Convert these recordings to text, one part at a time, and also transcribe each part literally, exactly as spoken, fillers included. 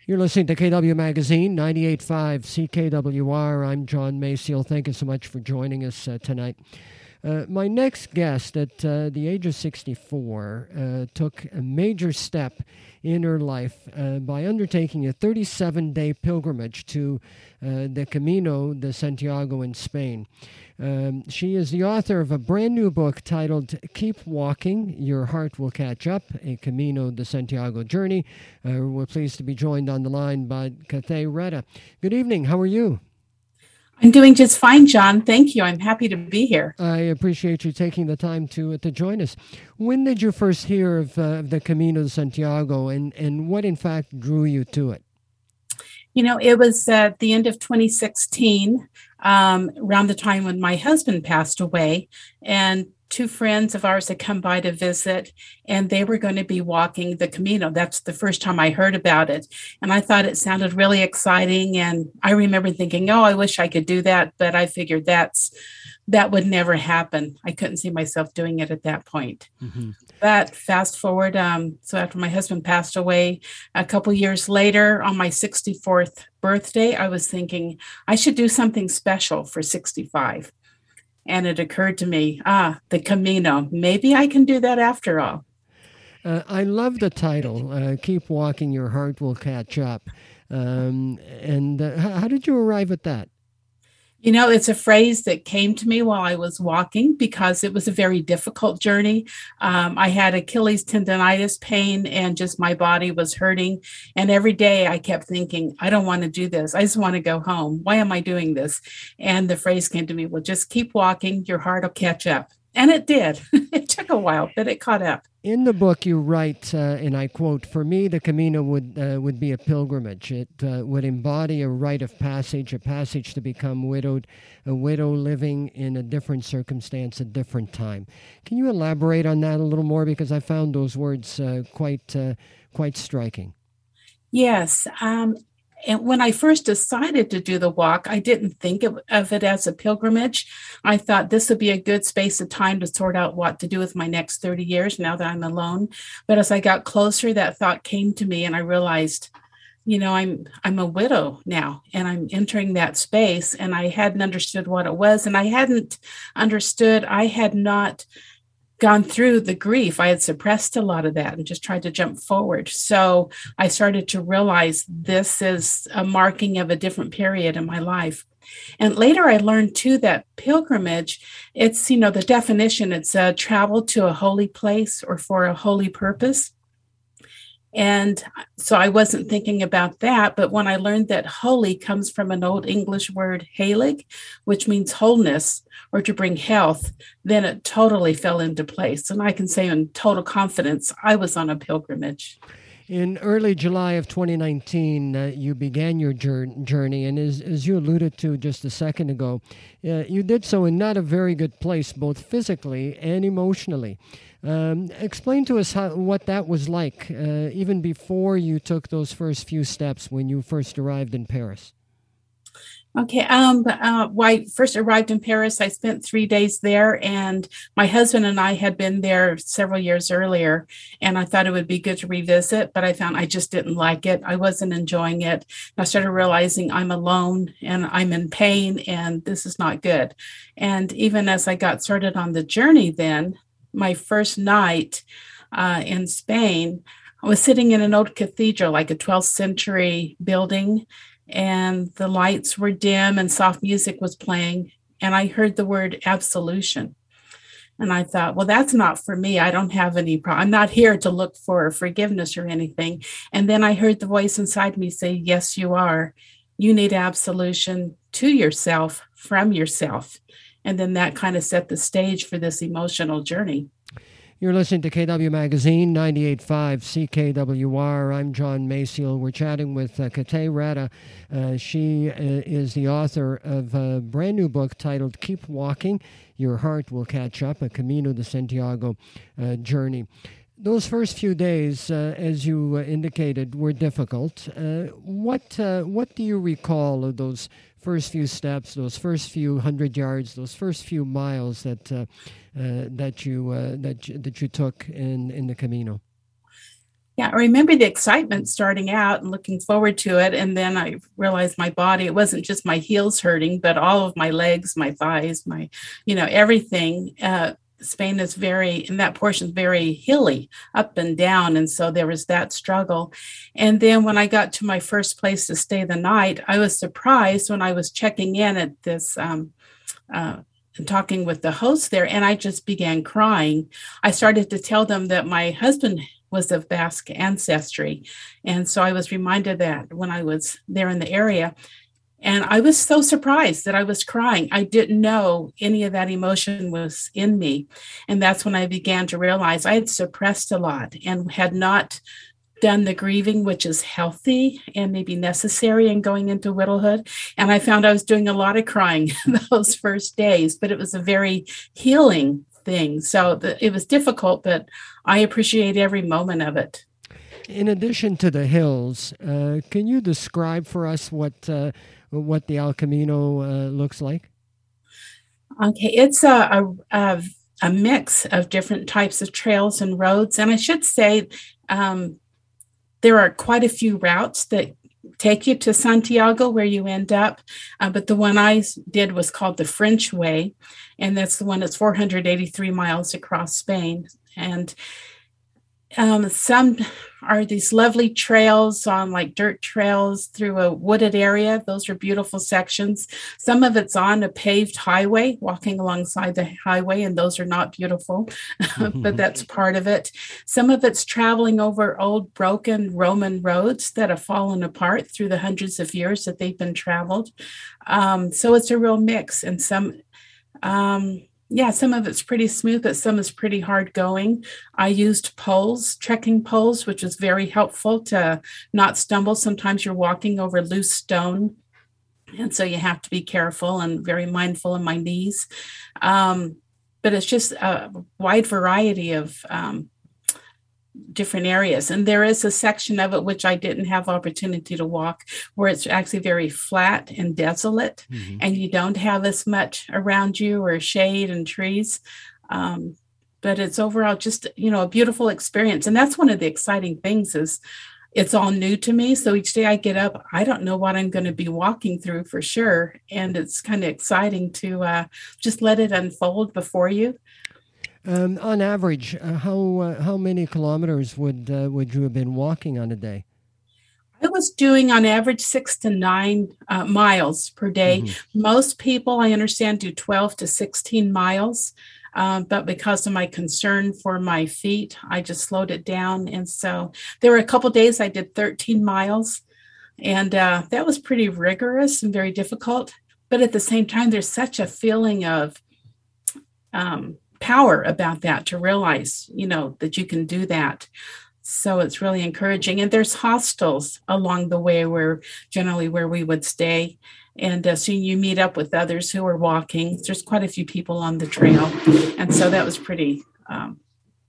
You're listening to K W Magazine, ninety-eight point five C K W R. I'm John Maciel. Thank you so much for joining us uh, tonight. Uh, my next guest, at uh, the age of sixty-four, uh, took a major step in her life uh, by undertaking a thirty-seven day pilgrimage to uh, the Camino de Santiago in Spain. Um, she is the author of a brand new book titled Keep Walking, Your Heart Will Catch Up, a Camino de Santiago journey. Uh, we're pleased to be joined on the line by Cathay Reta. Good evening. How are you? I'm doing just fine, John. Thank you. I'm happy to be here. I appreciate you taking the time to uh, to join us. When did you first hear of uh, the Camino de Santiago, and, and what in fact drew you to it? You know, it was at the end of twenty sixteen, um, around the time when my husband passed away, and two friends of ours had come by to visit, and they were going to be walking the Camino. That's the first time I heard about it. And I thought it sounded really exciting. And I remember thinking, oh, I wish I could do that. But I figured that's that would never happen. I couldn't see myself doing it at that point. Mm-hmm. But fast forward, um, so after my husband passed away, a couple years later, on my sixty-fourth birthday, I was thinking I should do something special for sixty-five. And it occurred to me, ah, the Camino, maybe I can do that after all. Uh, I love the title, uh, Keep Walking, Your Heart Will Catch Up. Um, and uh, how did you arrive at that? You know, it's a phrase that came to me while I was walking because it was a very difficult journey. Um, I had Achilles tendonitis pain and just my body was hurting. And every day I kept thinking, I don't want to do this. I just want to go home. Why am I doing this? And the phrase came to me, well, just keep walking. Your heart will catch up. And it did. It took a while, but it caught up. In the book, you write, uh, and I quote, "For me, the Camino would uh, would be a pilgrimage. It uh, would embody a rite of passage, a passage to become widowed, a widow living in a different circumstance, a different time." Can you elaborate on that a little more? Because I found those words uh, quite uh, quite striking. Yes. Um, And when I first decided to do the walk, I didn't think of, of it as a pilgrimage. I thought this would be a good space of time to sort out what to do with my next thirty years now that I'm alone. But as I got closer, that thought came to me and I realized, you know, I'm I'm a widow now and I'm entering that space and I hadn't understood what it was. And I hadn't understood, I had not gone through the grief. I had suppressed a lot of that and just tried to jump forward. So I started to realize this is a marking of a different period in my life. And later I learned too that pilgrimage, it's, you know, the definition, it's a travel to a holy place or for a holy purpose. And so I wasn't thinking about that. But when I learned that holy comes from an old English word, heilig, which means wholeness or to bring health, then it totally fell into place. And I can say in total confidence, I was on a pilgrimage. In early July of twenty nineteen, uh, you began your journey, and as, as you alluded to just a second ago, uh, you did so in not a very good place, both physically and emotionally. Um, explain to us how, what that was like, uh, even before you took those first few steps when you first arrived in Paris. Okay. Um, uh, when I first arrived in Paris, I spent three days there, and my husband and I had been there several years earlier, and I thought it would be good to revisit, but I found I just didn't like it. I wasn't enjoying it. I started realizing I'm alone and I'm in pain, and this is not good. And even as I got started on the journey then, my first night uh, in Spain, I was sitting in an old cathedral, like a twelfth century building, and the lights were dim and soft music was playing. And I heard the word absolution. And I thought, well, that's not for me. I don't have any problem. I'm not here to look for forgiveness or anything. And then I heard the voice inside me say, yes, you are. You need absolution to yourself, from yourself. And then that kind of set the stage for this emotional journey. You're listening to K W Magazine, ninety-eight point five C K W R. I'm John Maciel. We're chatting with uh, Cathay Reta. Uh, she uh, is the author of a brand new book titled Keep Walking, Your Heart Will Catch Up, a Camino de Santiago uh, journey. Those first few days, uh, as you uh, indicated, were difficult. Uh, what uh, what do you recall of those first few steps, those first few hundred yards, those first few miles that uh, uh, that you uh, that you, that you took in, in the Camino? Yeah, I remember the excitement starting out and looking forward to it. And then I realized my body, it wasn't just my heels hurting, but all of my legs, my thighs, my, you know, everything. Uh, Spain is very, in that portion, is very hilly, up and down. And so there was that struggle. And then when I got to my first place to stay the night, I was surprised when I was checking in at this, um, uh, and talking with the host there, and I just began crying. I started to tell them that my husband was of Basque ancestry. And so I was reminded that when I was there in the area. And I was so surprised that I was crying. I didn't know any of that emotion was in me. And that's when I began to realize I had suppressed a lot and had not done the grieving, which is healthy and maybe necessary in going into widowhood. And I found I was doing a lot of crying those first days, but it was a very healing thing. So the, it was difficult, but I appreciate every moment of it. In addition to the hills, uh, can you describe for us what uh, what the El Camino uh, looks like? Okay, it's a, a, a, a mix of different types of trails and roads. And I should say um, there are quite a few routes that take you to Santiago where you end up. Uh, but the one I did was called the French Way. And that's the one that's four hundred eighty-three miles across Spain. And um, some are these lovely trails on like dirt trails through a wooded area. Those are beautiful sections. Some of it's on a paved highway, walking alongside the highway, and those are not beautiful, but that's part of it. Some of it's traveling over old broken Roman roads that have fallen apart through the hundreds of years that they've been traveled. Um, so it's a real mix. And some, um, yeah, some of it's pretty smooth, but some is pretty hard going. I used poles, trekking poles, which is very helpful to not stumble. Sometimes you're walking over loose stone, and so you have to be careful and very mindful of my knees. Um, but it's just a wide variety of um, different areas. And there is a section of it which I didn't have opportunity to walk, where it's actually very flat and desolate, mm-hmm. and you don't have as much around you or shade and trees. Um, but it's overall just, you know, a beautiful experience. And that's one of the exciting things is it's all new to me. So each day I get up, I don't know what I'm going to be walking through for sure. And it's kind of exciting to uh, just let it unfold before you. Um, on average, uh, how uh, how many kilometers would uh, would you have been walking on a day? I was doing on average six to nine uh, miles per day. Mm-hmm. Most people, I understand, do twelve to sixteen miles. Um, but because of my concern for my feet, I just slowed it down. And so there were a couple days I did thirteen miles. And uh, that was pretty rigorous and very difficult. But at the same time, there's such a feeling of um, power about that, to realize, you know, that you can do that. So it's really encouraging. And there's hostels along the way where generally where we would stay. And uh, so you meet up with others who are walking. There's quite a few people on the trail. And so that was pretty, um,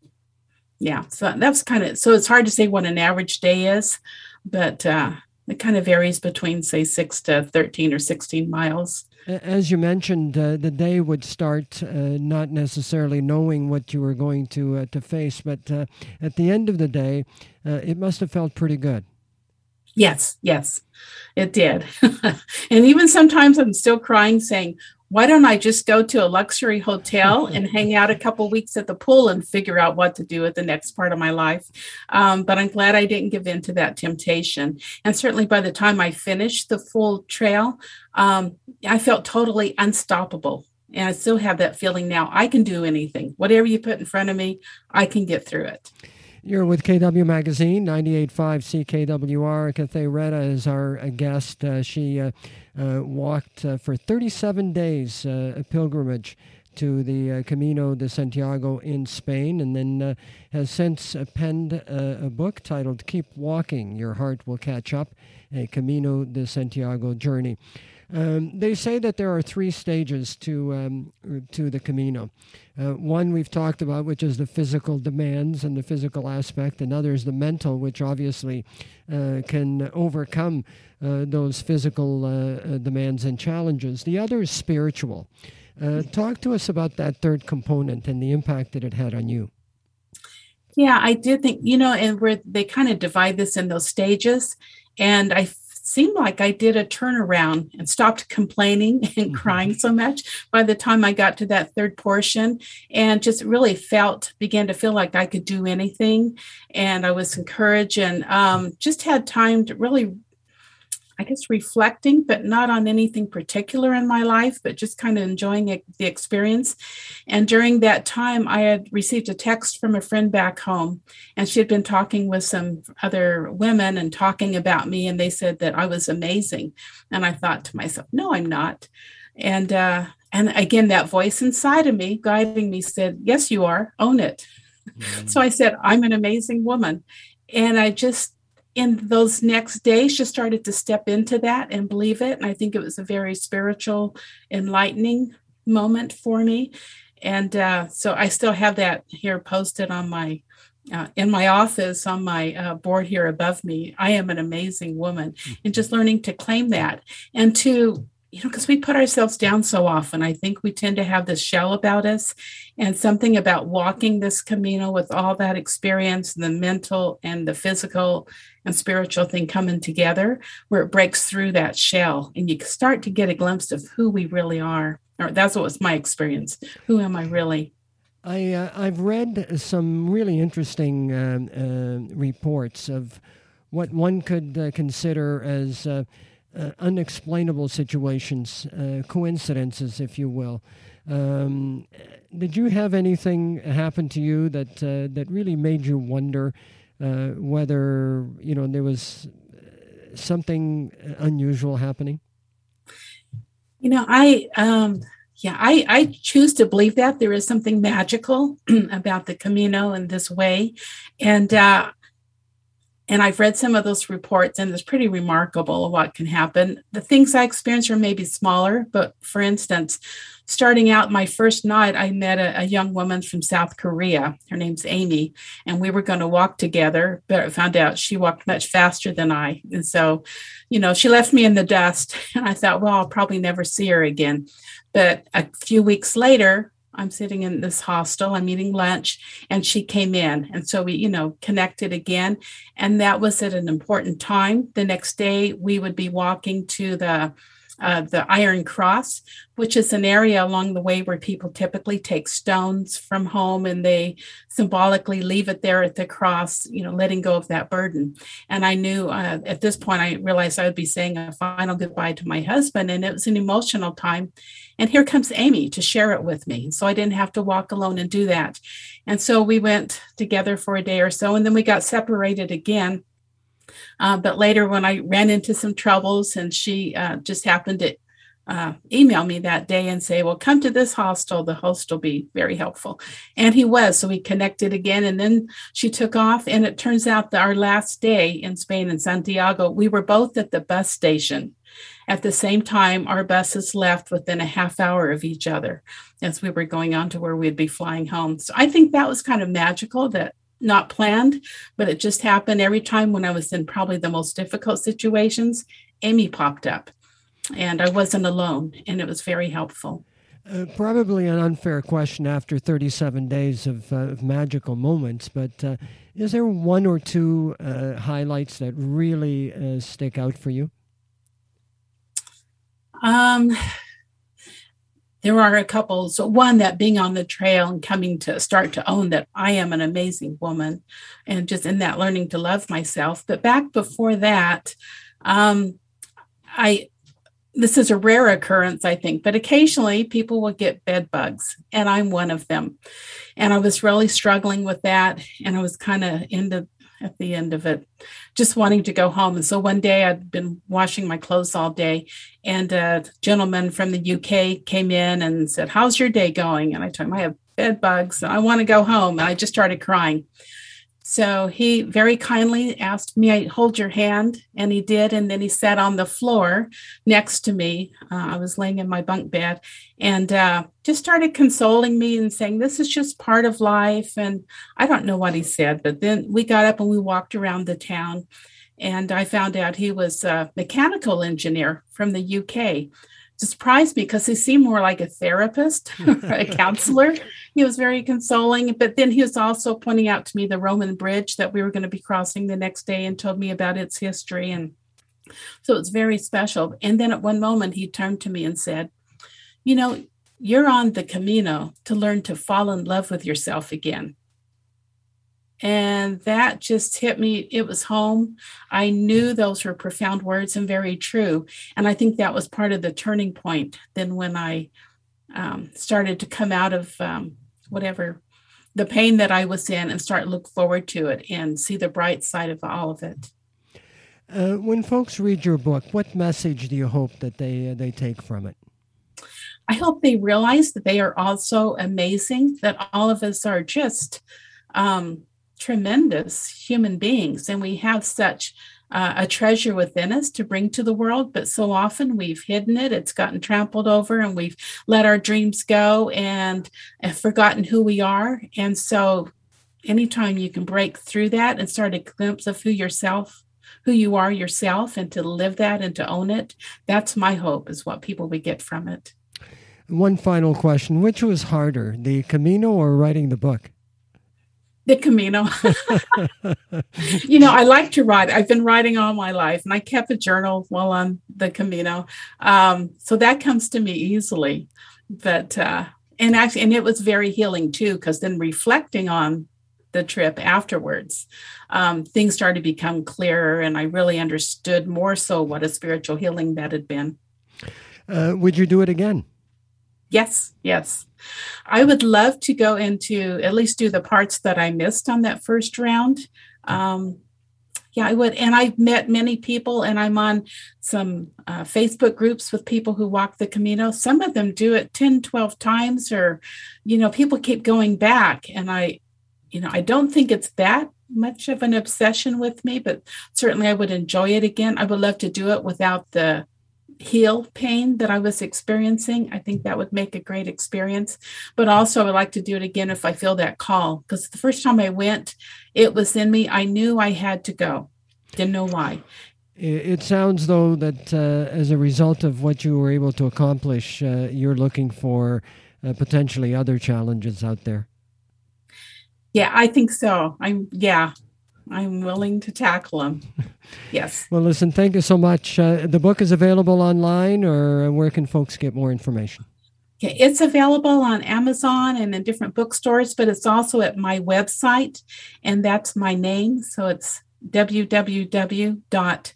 yeah, so that's kind of, so it's hard to say what an average day is, but uh, it kind of varies between, say, six to thirteen or sixteen miles. As you mentioned, uh, the day would start uh, not necessarily knowing what you were going to uh, to face, but uh, at the end of the day, uh, it must have felt pretty good. Yes, yes, it did. And even sometimes I'm still crying saying, why don't I just go to a luxury hotel and hang out a couple weeks at the pool and figure out what to do with the next part of my life? Um, but I'm glad I didn't give in to that temptation. And certainly by the time I finished the full trail, um, I felt totally unstoppable. And I still have that feeling now. I can do anything. Whatever you put in front of me, I can get through it. You're with K W Magazine, ninety-eight point five C K W R. Cathay Reda is our uh, guest. Uh, she uh, uh, walked uh, for thirty-seven days, uh, a pilgrimage to the uh, Camino de Santiago in Spain, and then uh, has since uh, penned uh, a book titled Keep Walking, Your Heart Will Catch Up, a Camino de Santiago journey. Um, they say that there are three stages to um, to the Camino. Uh, one we've talked about, which is the physical demands and the physical aspect. Another is the mental, which obviously uh, can overcome uh, those physical uh, demands and challenges. The other is spiritual. Uh, talk to us about that third component and the impact that it had on you. Yeah, I did think, you know, and where they kind of divide this in those stages. And I f- seemed like I did a turnaround and stopped complaining and crying so much by the time I got to that third portion, and just really felt, began to feel like I could do anything. And I was encouraged, and um, just had time to really, I guess, reflecting, but not on anything particular in my life, but just kind of enjoying it, the experience. And during that time, I had received a text from a friend back home, and she had been talking with some other women and talking about me, and they said that I was amazing. And I thought to myself, no, I'm not. And uh, and again, that voice inside of me guiding me said, yes, you are. Own it. Mm-hmm. So I said, I'm an amazing woman. And I just, in those next days, just started to step into that and believe it. And I think it was a very spiritual, enlightening moment for me. And uh, so I still have that here posted on my, uh, in my office on my uh, board here above me. I am an amazing woman. And just learning to claim that, and to, you know, because we put ourselves down so often. I think we tend to have this shell about us, and something about walking this Camino with all that experience, the mental and the physical and spiritual thing coming together, where it breaks through that shell and you start to get a glimpse of who we really are. Or that's what was my experience. Who am I really? I, uh, I've read some really interesting um, uh, reports of what one could uh, consider as uh, uh, unexplainable situations, uh, coincidences, if you will. Um, did you have anything happen to you that uh, that really made you wonder uh, whether, you know, there was something unusual happening? You know, I um, yeah, I I choose to believe that there is something magical about the Camino in this way, and uh, and I've read some of those reports, and it's pretty remarkable what can happen. The things I experienced are maybe smaller, but for instance, starting out my first night, I met a, a young woman from South Korea. Her name's Amy, and we were going to walk together, but I found out she walked much faster than I. And so, you know, she left me in the dust, and I thought, well, I'll probably never see her again. But a few weeks later, I'm sitting in this hostel, I'm eating lunch, and she came in. And so we, you know, connected again. And that was at an important time. The next day, we would be walking to the uh, the Iron Cross, which is an area along the way where people typically take stones from home and they symbolically leave it there at the cross, you know, letting go of that burden. And I knew uh, at this point, I realized I would be saying a final goodbye to my husband, and it was an emotional time. And here comes Amy to share it with me. So I didn't have to walk alone and do that. And so we went together for a day or so, and then we got separated again. Uh, but later, when I ran into some troubles, and she uh, just happened to uh, email me that day and say, well, come to this hostel. The host will be very helpful. And he was. So we connected again. And then she took off. And it turns out that our last day in Spain, in Santiago, we were both at the bus station. At the same time, our buses left within a half hour of each other as we were going on to where we'd be flying home. So I think that was kind of magical, that not planned, but it just happened. Every time when I was in probably the most difficult situations, Amy popped up, and I wasn't alone, and it was very helpful. Uh, probably an unfair question after thirty-seven days of, uh, of magical moments, but uh, is there one or two uh, highlights that really uh, stick out for you? Um, There are a couple. So one, that being on the trail and coming to start to own that I am an amazing woman, and just in that learning to love myself. But back before that, um, I this is a rare occurrence, I think, but occasionally people will get bed bugs, and I'm one of them. And I was really struggling with that, and I was kind of into at the end of it, just wanting to go home. And so one day I'd been washing my clothes all day, and a gentleman from the U K came in and said, how's your day going? And I told him, I have bed bugs and I want to go home. And I just started crying. So he very kindly asked me, I hold your hand, and he did. And then he sat on the floor next to me. Uh, I was laying in my bunk bed, and uh, just started consoling me and saying, this is just part of life. And I don't know what he said, but then we got up and we walked around the town, and I found out he was a mechanical engineer from the U K. surprised me because he seemed more like a therapist or a counselor. He was very consoling, but then he was also pointing out to me the Roman bridge that we were going to be crossing the next day and told me about its history. And so it's very special. And then at one moment, he turned to me and said, you know, you're on the Camino to learn to fall in love with yourself again. And that just hit me. It was home. I knew those were profound words and very true. And I think that was part of the turning point then when I um, started to come out of um, whatever the pain that I was in and start look forward to it and see the bright side of all of it. Uh, when folks read your book, what message do you hope that they uh, they take from it? I hope they realize that they are also amazing, that all of us are just um, tremendous human beings, and we have such uh, a treasure within us to bring to the world, but so often we've hidden it, it's gotten trampled over, and we've let our dreams go and have forgotten who we are. And so anytime you can break through that and start a glimpse of who yourself, who you are yourself, and to live that and to own it, that's my hope, is what people would get from it. One final question. Which was harder, the Camino or writing the book? The Camino. You know, I like to write. I've been writing all my life, and I kept a journal while on the Camino. Um, so that comes to me easily. But, uh, and actually, and it was very healing too, because then reflecting on the trip afterwards, um, things started to become clearer, and I really understood more so what a spiritual healing that had been. Uh, would you do it again? Yes, yes. I would love to go into, at least do the parts that I missed on that first round. Um, yeah, I would. And I've met many people, and I'm on some uh, Facebook groups with people who walk the Camino. Some of them do it ten, twelve times, or, you know, people keep going back. And I, you know, I don't think it's that much of an obsession with me, but certainly I would enjoy it again. I would love to do it without the heal pain that I was experiencing. I think that would make a great experience. But also I would like to do it again if I feel that call, because the first time I went, it was in me. I knew I had to go. Didn't know why. It sounds, though, that uh, as a result of what you were able to accomplish, uh, you're looking for uh, potentially other challenges out there. Yeah, I think so. I'm, yeah. I'm willing to tackle them. Yes. Well, listen, thank you so much. Uh, the book is available online, or where can folks get more information? Okay, it's available on Amazon and in different bookstores, but it's also at my website, and that's my name. So it's w w w dot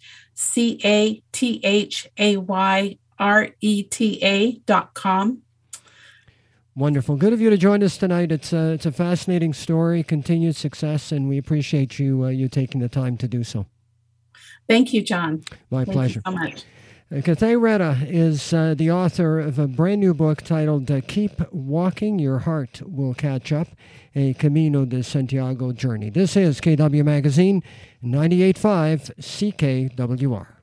cathayreta dot com. Wonderful. Good of you to join us tonight. It's a, it's a fascinating story, continued success, and we appreciate you uh, you taking the time to do so. Thank you, John. My Thank pleasure. You so much. Uh, Cathayreta is uh, the author of a brand new book titled uh, Keep Walking, Your Heart Will Catch Up, a Camino de Santiago journey. This is K W Magazine, ninety-eight point five C K W R.